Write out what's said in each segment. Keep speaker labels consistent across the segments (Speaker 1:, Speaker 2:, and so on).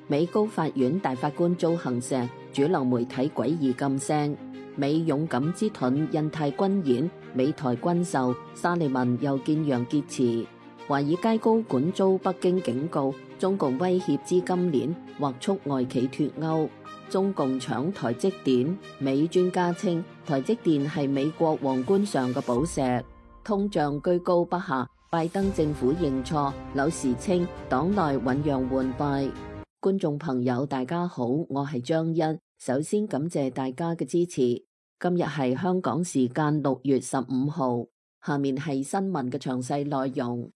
Speaker 1: 美高法院大法官遭行刺，主流媒體詭異噤聲。美勇敢之盾印太軍演，美台軍售，沙利文又見楊潔篪。華爾街高管遭北京警告，中共威脅資金鏈，或促外企脫歐。中共搶台積電，美專家稱台積電係美國皇冠上嘅寶石。通脹居高不下，拜登政府認錯，柳時稱黨內醞釀換屆。觀眾朋友大家好，我係張欣，首先感謝大家嘅支持。今日係香港時間6月15號，下面係新聞嘅詳細內容。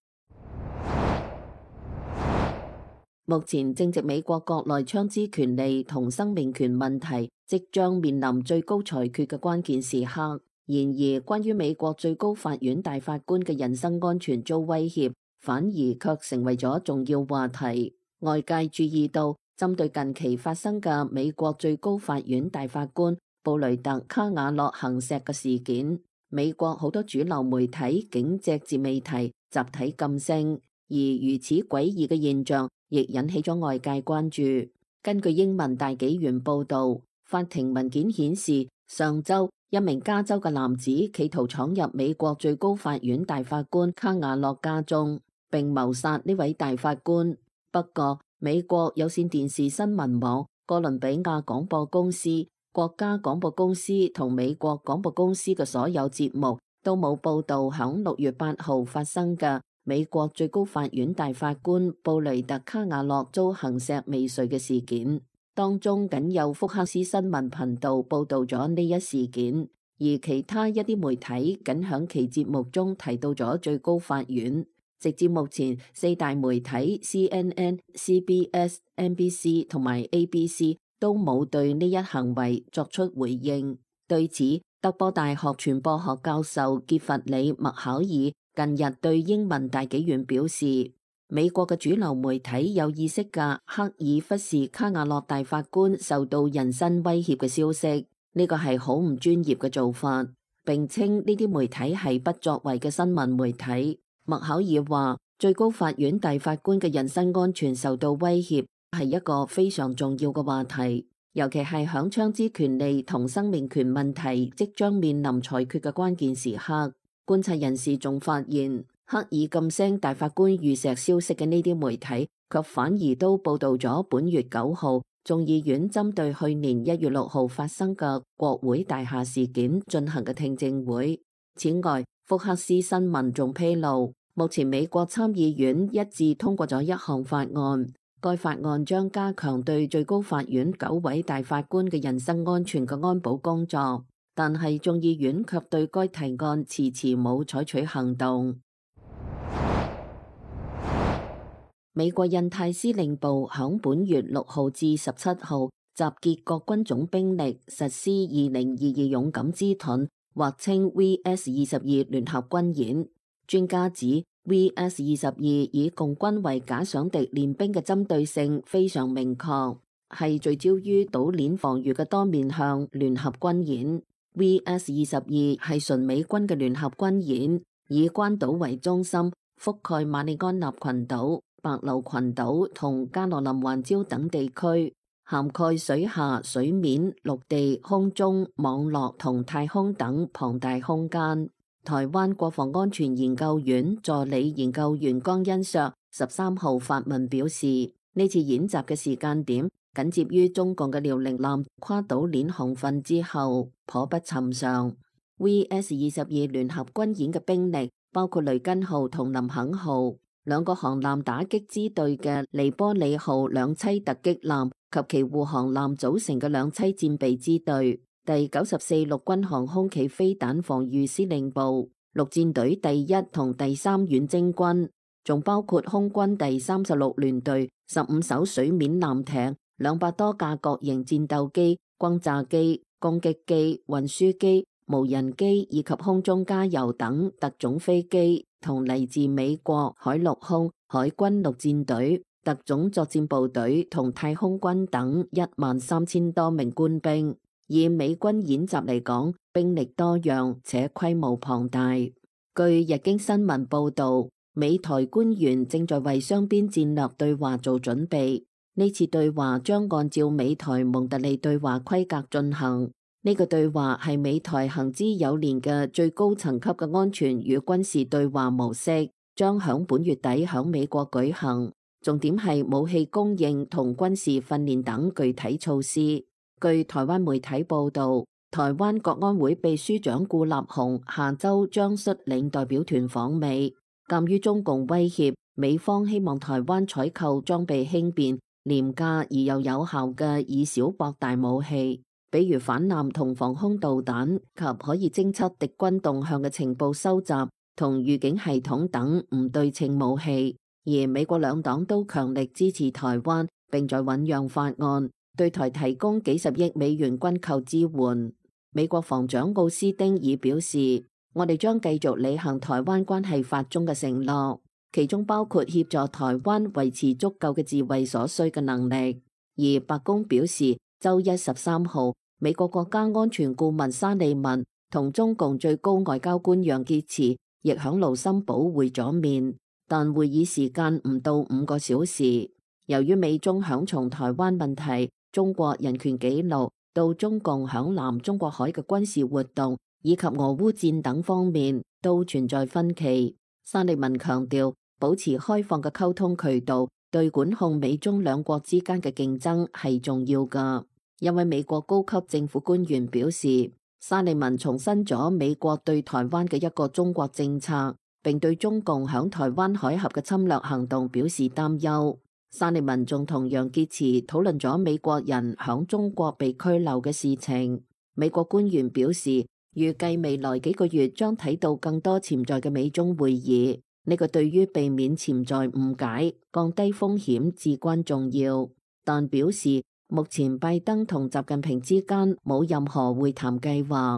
Speaker 1: 目前正值美國國內槍支權利同生命權問題即將面臨最高裁決嘅關鍵時刻。然而，關於美國最高法院大法官嘅人身安全遭威脅，反而卻成為咗重要話題。外界注意到，針對近期發生嘅美國最高法院大法官布雷特卡瓦諾行刺嘅事件，美國好多主流媒體竟隻字未提，集體噤聲。而如此詭異嘅現象，亦引起咗外界關注。根據英文大紀元報道，法庭文件顯示，上週一名加州嘅男子企圖闖入美國最高法院大法官卡瓦諾家中，並謀殺呢位大法官。不過，美國有線電視新聞網、哥倫比亞廣播公司、國家廣播公司同美國廣播公司嘅所有節目都冇報道響6月8號發生嘅美國最高法院大法官布雷特卡瓦諾遭行刺未遂嘅事件。當中僅有福克斯新聞頻道報道咗呢一事件，而其他一啲媒體僅響其節目中提到咗最高法院。直至目前，四大媒體 CNN、CBS、NBC 同埋 ABC 都冇對呢一行為作出回應。對此，德波大學傳播學教授傑弗里麥考爾近日對英文大紀元表示，美國嘅主流媒體有意識嘅刻意忽視卡瓦諾大法官受到人身威脅嘅消息，呢個係好唔專業嘅做法，並稱呢啲媒體係不作為嘅新聞媒體。麥考爾話，最高法院大法官嘅人身安全受到威脅係一個非常重要嘅話題，尤其係響槍支權利同生命權問題即將面臨裁決嘅關鍵時刻。觀察人士仲發現，刻意噤聲大法官遇刺消息嘅呢啲媒體，卻反而都報道咗本月9號眾議院針對去年1月6號發生嘅國會大廈事件進行嘅聽證會。此外，福克斯新聞仲披露，目前美國參議院一致通過咗一項法案，該法案將加強對最高法院9位大法官嘅人身安全嘅安保工作，但係眾議院卻對該提案遲遲冇採取行動。美國印太司令部響本月6號至17號集結各軍種兵力，實施2022勇敢之盾，或稱 VS-22 聯合軍演。專家指 VS-22 以共軍為假想敵練兵嘅針對性非常明確，係聚焦於島鏈防禦嘅多面向聯合軍演。VS-22 係純美軍嘅聯合軍演，以關島為中心，覆蓋馬里安納群島、白琉群島同加羅林環礁等地區，涵蓋水下、水面、陸地、空中、網絡同太空等龐大空間。台灣國防安全研究院助理研究員江恩碩13號發文表示，呢次演習嘅時間點緊接於中共嘅遼寧艦跨島鏈航訓之後，頗不尋常。VS-22 聯合軍演嘅兵力包括雷根號同林肯號兩個航艦打擊支隊嘅尼波里號兩棲突擊艦及其護航艦組成嘅兩棲戰備支隊。第94陸軍航空器飛彈防禦司令部、陸戰隊第1同第3遠征軍，仲包括空軍第36聯隊、15艘水面艦艇、200多架各型戰鬥機、轟炸機、攻擊機、運輸機、無人機以及空中加油等特種飛機，同嚟自美國海陸空、海軍陸戰隊、特種作戰部隊同太空軍等13000多名官兵。以美軍演習嚟講，兵力多樣且規模龐大。據日經新聞報道，美台官員正在為雙邊戰略對話做準備。 呢次對話將按照美台蒙特利對話規格進行。呢個對話係美台行之有年嘅最高層級嘅安全與軍事對話模式，將響本月底響美國舉行。重點係武器供應同軍事訓練等具體措施。據台灣媒體報導，台灣國安會秘書長顧立雄下週將率領代表團訪美。鑑於中共威脅，美方希望台灣採購裝備輕便、廉價而又有效嘅以小博大武器，比如反艦同防空導彈及可以偵測敵軍動向嘅情報收集同預警系統等唔對稱武器。而美國兩黨都強力支持台灣，並在醞釀法案，對台提供幾十億美元軍購支援。美國防長奧斯汀已表示，我哋將繼續履行台灣關係法中嘅承諾，其中包括協助台灣維持足夠嘅自衛所需嘅能力。而白宮表示，週一13號，美國國家安全顧問沙利文同中共最高外交官楊潔篪亦響盧森堡會咗面。但會議時間唔到5個小時。由於美中響從台灣問題、中國人權紀錄到中共響南中國海嘅軍事活動以及俄烏戰等方面都存在分歧，沙利文強調保持開放嘅溝通渠道對管控美中兩國之間嘅競爭係重要㗎。一位美國高級政府官員表示，沙利文重申咗美國對台灣嘅一個中國政策，並對中共響台灣海峽嘅侵略行動表示擔憂。沙利文仲同楊潔篪討論咗美國人響中國被拘留嘅事情。美國官員表示，預計未來幾個月將睇到更多潛在嘅美中會議，呢個對於避免潛在誤解、降低風險至關重要。但表示目前拜登同習近平之間冇任何會談計劃。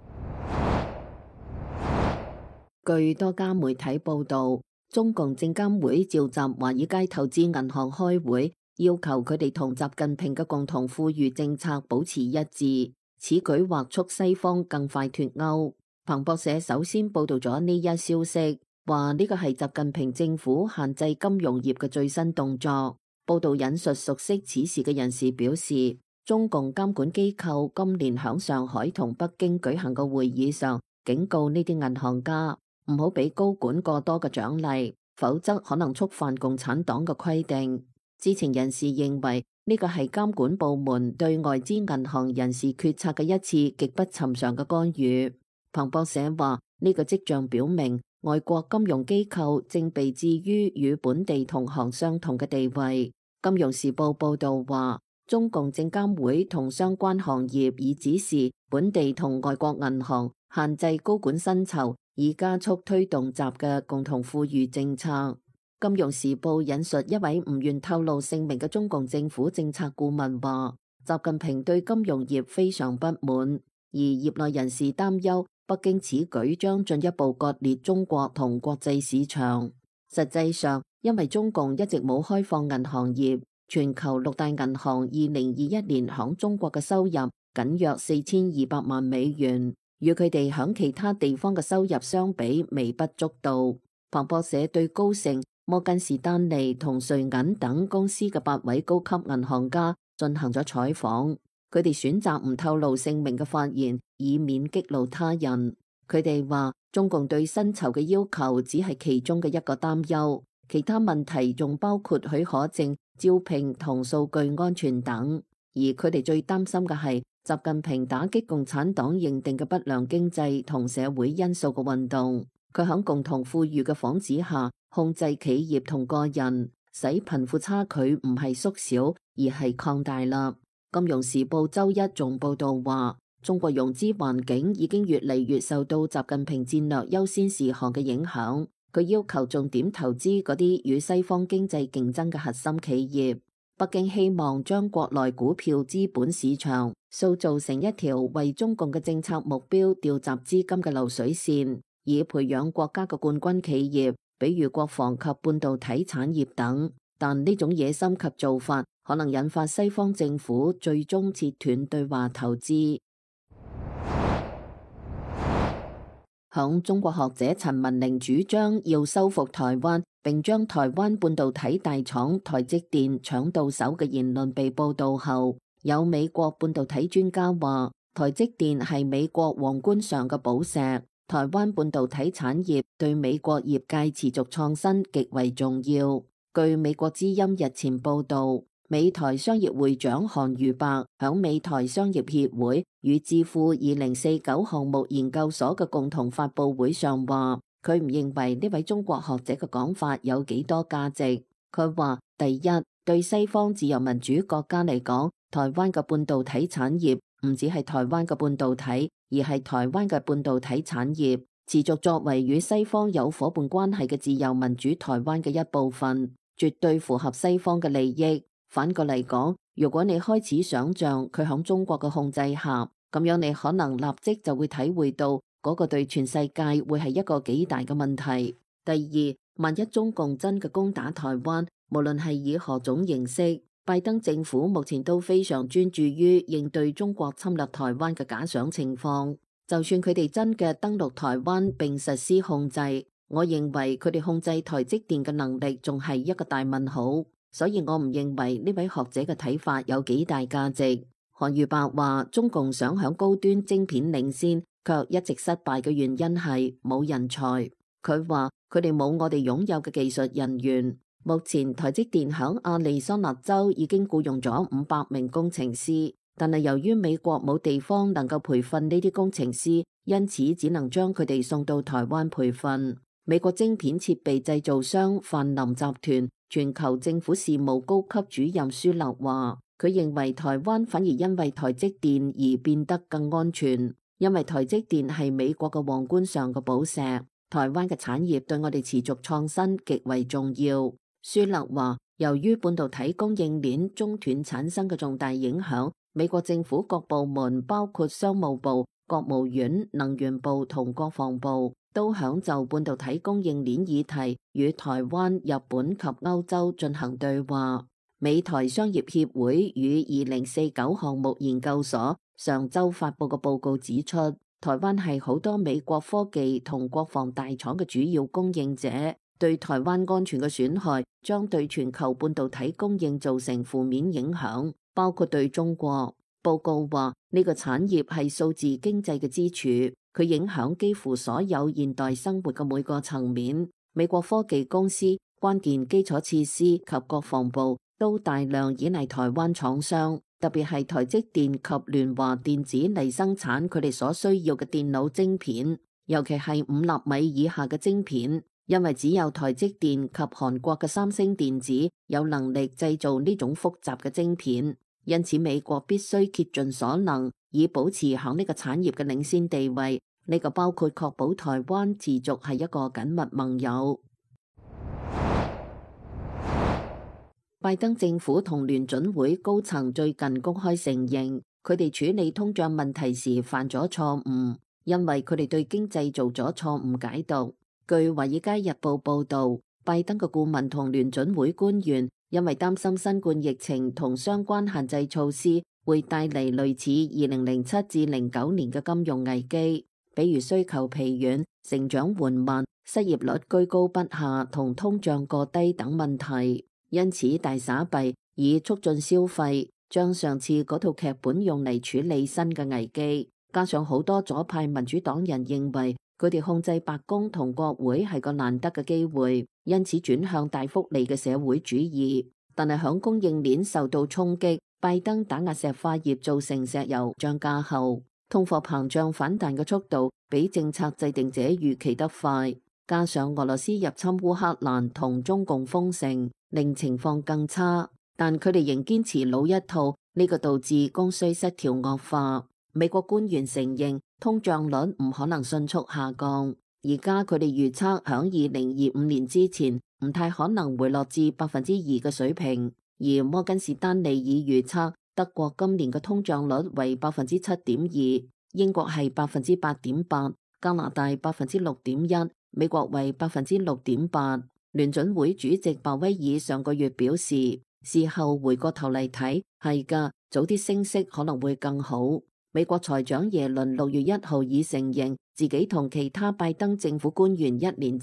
Speaker 1: 據多家媒體報導，中共證監會召集華爾街投資銀行開會，要求佢哋同習近平嘅共同富裕政策保持一致。此舉或促西方更快脫歐。彭博社首先報導咗呢一消息，話呢個係習近平政府限制金融業嘅最新動作。報導引述熟悉此事嘅人士表示，中共監管機構今年響上海同北京舉行嘅會議上，警告呢啲銀行家唔好俾高管過多嘅獎勵，否則可能觸犯共產黨嘅規定。知情人士認為呢個係監管部門對外資銀行人事決策嘅一次極不尋常嘅干預。彭博社話呢個跡象表明，外國金融機構正被置於與本地同行相同嘅地位。金融時報報導話，中共證監會同相關行業已指示本地同外國銀行限制高管薪酬，以加速推動習嘅共同富裕政策。金融時報引述一位唔願透露姓名嘅中共政府政策顧問話，習近平對金融業非常不滿，而業內人士擔憂北京此舉將進一步割裂中國同國際市場。實際上，因為中共一直冇開放銀行業，全球六大銀行2021年響中國嘅收入僅約4200萬美元，與佢哋響其他地方嘅收入相比微不足道。彭博社對高盛、摩根士丹利同瑞銀等公司嘅8位高級銀行家進行咗採訪，佢哋選擇唔透露姓名嘅發言，以免激怒他人。佢哋話，中共對薪酬嘅要求只係其中嘅一個擔憂，其他問題仲包括許可證、招聘同數據安全等。而佢哋最擔心嘅係習近平打擊共產黨認定嘅不良經濟同社會因素嘅運動。佢喺共同富裕嘅幌子下控制企業同個人，使貧富差距唔係縮小而係擴大啦。金融時報周一仲報道話，中國融資環境已經越嚟越受到習近平戰略優先事項嘅影響。佢要求重點投資嗰啲與西方經濟競爭嘅核心企業。北京希望將國內股票資本市場塑造成一條為中共嘅政策目標調集資金嘅流水線，以培養國家嘅冠軍企業，比如國防及半導體產業等。但呢種野心及做法可能引發西方政府最終切斷對華投資。響中國學者陳文玲主張要收復台灣並將台灣半導體大廠台積電搶到手嘅言論被報導後，有美國半導體專家話，台積電係美國皇冠上嘅寶石，台灣半導體產業對美國業界持續創新極為重要。據美國之音日前報導，美台商業會長韓如白響美台商業協會與智庫2049項目研究所嘅共同發佈會上話，佢唔認為呢位中國學者嘅講法有幾多價值。佢話：第一，對西方自由民主國家嚟講，台灣嘅半導體產業唔只係台灣嘅半導體，而係台灣嘅半導體產業持續作為與西方有夥伴關係嘅自由民主台灣嘅一部分，絕對符合西方嘅利益。反過嚟講，如果你開始想像佢響中國嘅控制下，咁樣你可能立即就會體會到嗰個對全世界會係一個幾大嘅問題。第二，萬一中共真嘅攻打台灣，無論係以何種形式，拜登政府目前都非常專注於應對中國侵略台灣嘅假想情況。就算佢哋真嘅登陸台灣並實施控制，我認為佢哋控制台積電嘅能力仲係一個大問號。所以我唔認為呢位學者嘅睇法有幾大價值。韓如白話，中共想響高端晶片領先，卻一直失敗嘅原因係冇人才。佢話佢哋冇我哋擁有嘅技術人員。目前台積電響亞利桑那州已經僱傭咗500名工程師，但係由於美國冇地方能夠培訓呢啲工程師，因此只能將佢哋送到台灣培訓。美國晶片設備製造商泛林集團全球政府事務高級主任舒勒話，佢認為台灣反而因為台積電而變得更安全，因為台積電係美國嘅皇冠上嘅寶石，台灣嘅產業對我哋持續創新極為重要。舒勒話，由於半導體供應鏈中斷產生嘅重大影響，美國政府各部門包括商務部、國務院、能源部同國防部都響就半導體供應鏈議題與台灣、日本及歐洲進行對話。美台商業協會與2049項目研究所上週發佈嘅報告指出，台灣係好多美國科技同國防大廠嘅主要供應者，對台灣安全嘅損害將對全球半導體供應造成負面影響，包括對中國。報告話呢個產業係數字經濟嘅支柱，佢影響幾乎所有現代生活嘅每個層面。美國科技公司、關鍵基礎設施及國防部都大量依賴台灣廠商，特別係台積電及聯華電子嚟生產佢哋所需要嘅電腦晶片，尤其係5納米以下嘅晶片，因為只有台積電及韓國嘅三星電子有能力製造呢種複雜嘅晶片。因此，美國必須竭盡所能，以保持響呢個產業嘅領先地位。呢個包括確保台灣持續係一個緊密盟友。拜登政府同聯準會高層最近公開承認，佢哋處理通脹問題時犯咗錯誤，因為佢哋對經濟做咗錯誤解讀。據《華爾街日報》報導，拜登嘅顧問同聯準會官員因為擔心新冠疫情同相關限制措施會帶嚟類似2007至09年嘅金融危機，比如需求疲軟、成長緩慢、失業率居高不下同通脹過低等問題，因此大撒幣以促進消費，將上次嗰套劇本用嚟處理新嘅危機。加上好多左派民主黨人認為佢哋控制白宮同國會係個難得嘅機會，因此轉向大福利嘅社會主義。但係響供應鏈受到衝擊，拜登打壓石化業造成石油漲價後，通貨膨脹反彈嘅速度比政策制定者預期得快。加上俄羅斯入侵烏克蘭同中共封城，令情況更差。但佢哋仍堅持老一套，呢個導致供需失調惡化。美國官員承認通脹率唔可能迅速下降，而家佢哋預測響2025年之前唔太可能回落至2%嘅水平。而摩根士丹利預測德國今年嘅通脹率為7.2%，英國係8.8%，加拿大6.1%，美國為6.8%。聯準會主席鮑威爾上個月表示，事後回過頭嚟睇，係㗎，早啲升息可能會更好。美國財長耶倫6月1號已承認自己同其他拜登政府官員1年前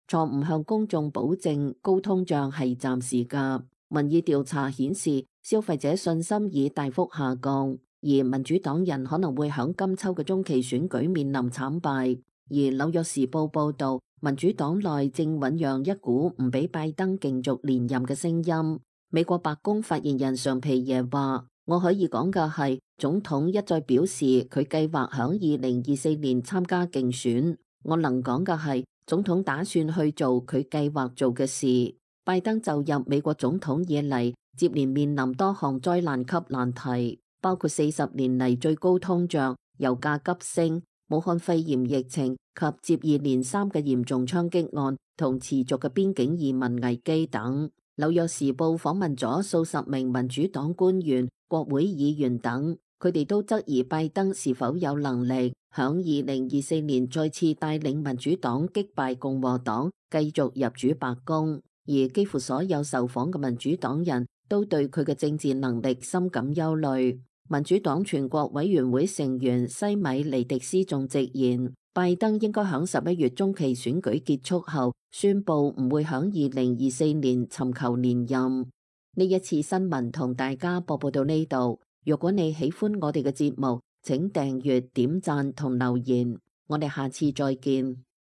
Speaker 1: 錯誤向公眾保證高通脹係暫時㗎。民意調查顯示，消費者信心已大幅下降，而民主黨人可能會喺今秋嘅中期選舉面臨慘敗。而紐約時報報導，民主黨內正醖釀一股唔俾拜登競逐連任嘅聲音。美國白宮發言人尚皮耶話：我可以講嘅係，總統一再表示佢計劃喺2024年參加競選。我能講嘅係，總統打算去做佢計劃做嘅事。拜登就任美國總統以嚟，接連面臨多項災難級難題，包括40年嚟最高通脹、油價急升、武漢肺炎疫情及接二連三嘅嚴重槍擊案同持續嘅邊境移民危機等。紐約時報訪問咗數十名民主黨官員、國會議員等，佢哋都質疑拜登是否有能力響2024年再次帶領民主黨擊敗共和黨，繼續入主白宮。而幾乎所有受訪嘅民主黨人都對佢嘅政治能力深感憂慮。民主黨全國委員會成員西米尼迪斯仲直言，拜登應該響11月中期選舉結束後宣布唔會響2024年尋求連任。呢一次新聞同大家播報到呢度。如果你喜歡我哋嘅節目，請訂閱、點讚同留言。我哋下次再見。